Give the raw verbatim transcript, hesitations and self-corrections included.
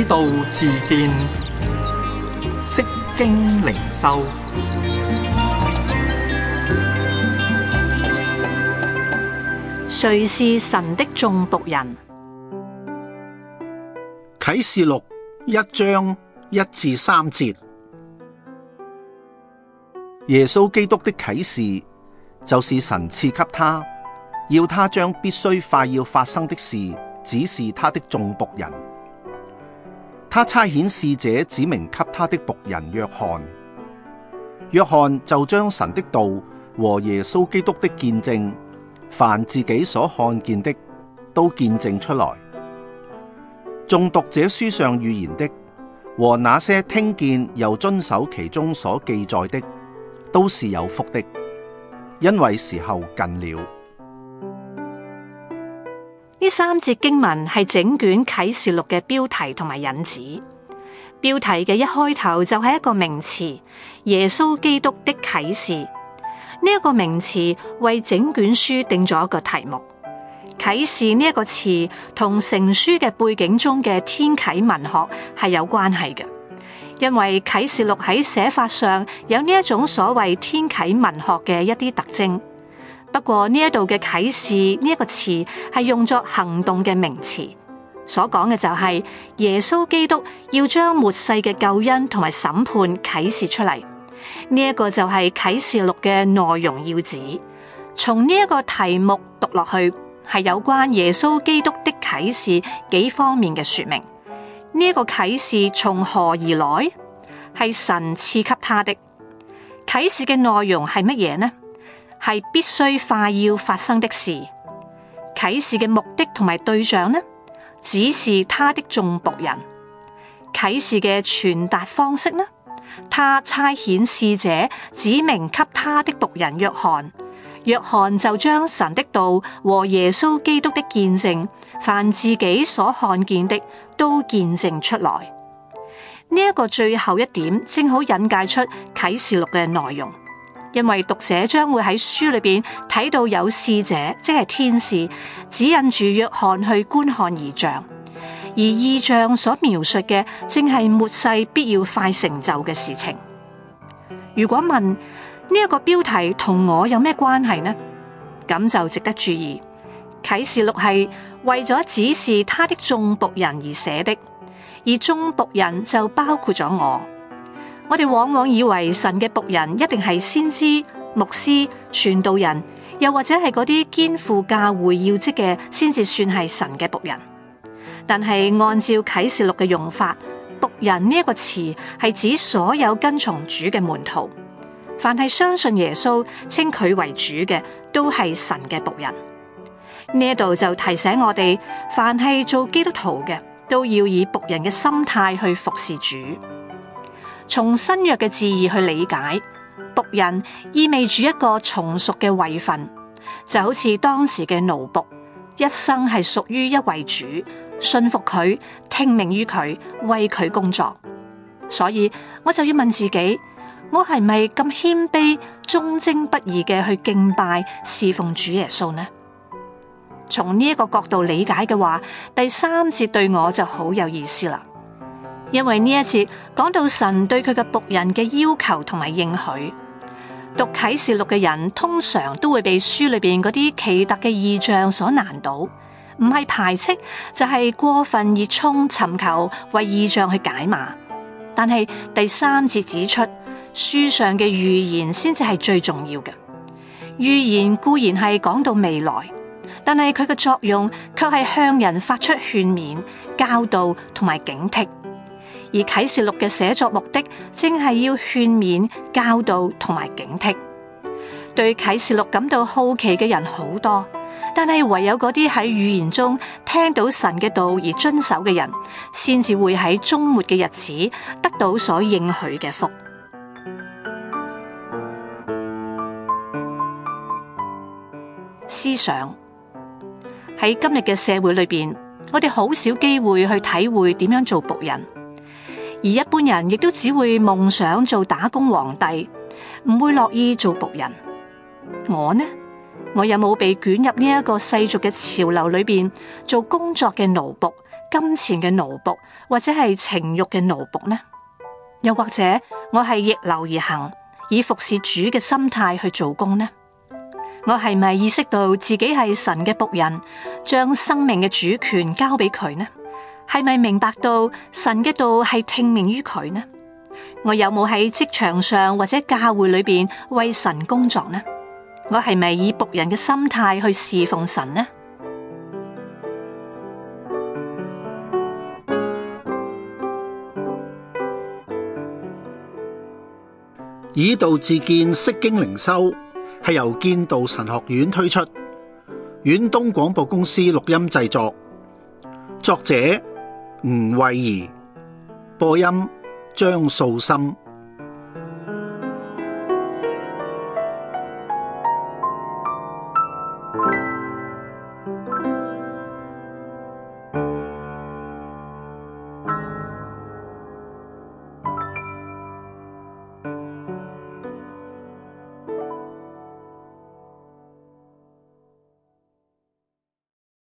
道自見，釋經靈修。 誰是神的眾僕人？ 啟示錄一章一至三節，耶穌基督的啟示就是神賜給他，要他將必須快要發生的事指示他的眾僕人。他差遣使者指明給他的僕人約翰，約翰就將神的道和耶穌基督的見證，凡自己所看見的，都見證出來。誦讀這書上預言的，和那些聽見又遵守其中所記載的，都是有福的，因為時候近了。 呢三節經文係整卷啟示錄嘅標題同埋引子。標題嘅一開頭就係一個名詞，耶穌基督的啟示。呢、這、一個名詞為整卷書定咗一個題目。啟示呢一個詞同成書嘅背景中嘅天啟文學係有關係嘅，因為啟示錄喺寫法上有呢一種所謂天啟文學嘅一啲特徵。不過呢一度嘅啟示呢一個詞係用作行動嘅名詞，所講嘅就係耶穌基督要將末世嘅救恩同埋審判啟示出嚟。呢一個就係啟示錄嘅內容要旨。從呢一個題目讀落去，係有關耶穌基督的啟示幾方面嘅說明。呢、這、一個啟示從何而來？係神賜給他的。啟示嘅內容係乜嘢呢？係必須快要發生的事。啟示嘅目的同埋對象呢？指示他的眾僕人。啟示嘅傳達方式呢？他差遣使者指明給他的僕人約翰。約翰就將神的道和耶穌基督的見證，凡自己所看見的，都見證出來。呢、這、一個最後一點，正好引介出啟示錄嘅內容。因為讀者將會喺書裏邊睇到有使者，即係天使，指引住約翰去觀看異象，而異象所描述嘅，正係末世必要快成就嘅事情。如果問，呢一個標題同我有咩關係呢？咁就值得注意。啟示錄係為咗指示他的眾僕人而寫的，而眾僕人就包括咗我。我哋往往以為神嘅僕人一定係先知、牧師、傳道人，又或者係嗰啲肩負教會要職嘅，先至算係神嘅僕人。但係按照啟示錄嘅用法，僕人呢一個詞係指所有跟從主嘅門徒。凡係相信耶穌稱佢為主嘅，都係神嘅僕人。呢一度就提醒我哋，凡係做基督徒嘅，都要以僕人嘅心態去服侍主。從新約嘅字義去理解，僕人意味住一個從屬嘅位份，就好似當時嘅奴僕，一生係屬於一位主，信服佢，聽命於佢，為佢工作。所以我就要問自己，我係咪咁謙卑、忠貞不二嘅去敬拜、侍奉主耶穌呢？從呢一個角度理解嘅話，第三節對我就好有意思啦。因為呢一節講到神對佢嘅僕人嘅要求同埋應許。讀啟示錄嘅人通常都會被書裏邊嗰啲奇特嘅異象所難倒，唔係排斥，就係過分熱衷尋求為異象去解碼。但係第三節指出，書上嘅預言先至係最重要嘅。預言固然係講到未來，但係佢嘅作用卻係向人發出勸勉、教導同埋警惕。而啟示錄嘅寫作目的，正係要勸勉、教導同埋警惕。對啟示錄感到好奇嘅人好多，但係唯有嗰啲喺預言中聽到神嘅道而遵守嘅人，先至會喺終末嘅日子得到所應許嘅福。思想喺今日嘅社會裏邊，我哋好少機會去體會點樣做僕人。而一般人亦都只會夢想做打工皇帝，唔會樂意做僕人。我呢？我有冇被捲入呢一個世俗嘅潮流裏邊，做工作嘅奴僕， 金錢嘅奴僕，或者係情慾嘅奴僕呢？又或者我係逆流而行，以服侍主嘅心態去做工呢？我係咪意識到自己係神嘅僕人，將生命嘅主權交俾佢呢？係咪明白到神嘅道係聽命於佢呢？我有冇喺職場上或者教會裏邊為神工作呢？我係咪以僕人嘅心態去侍奉神呢？ 以道自見，釋經靈修係由建道神學院推出，遠東廣播公司錄音製作，作者吳慧儀，播音張素心。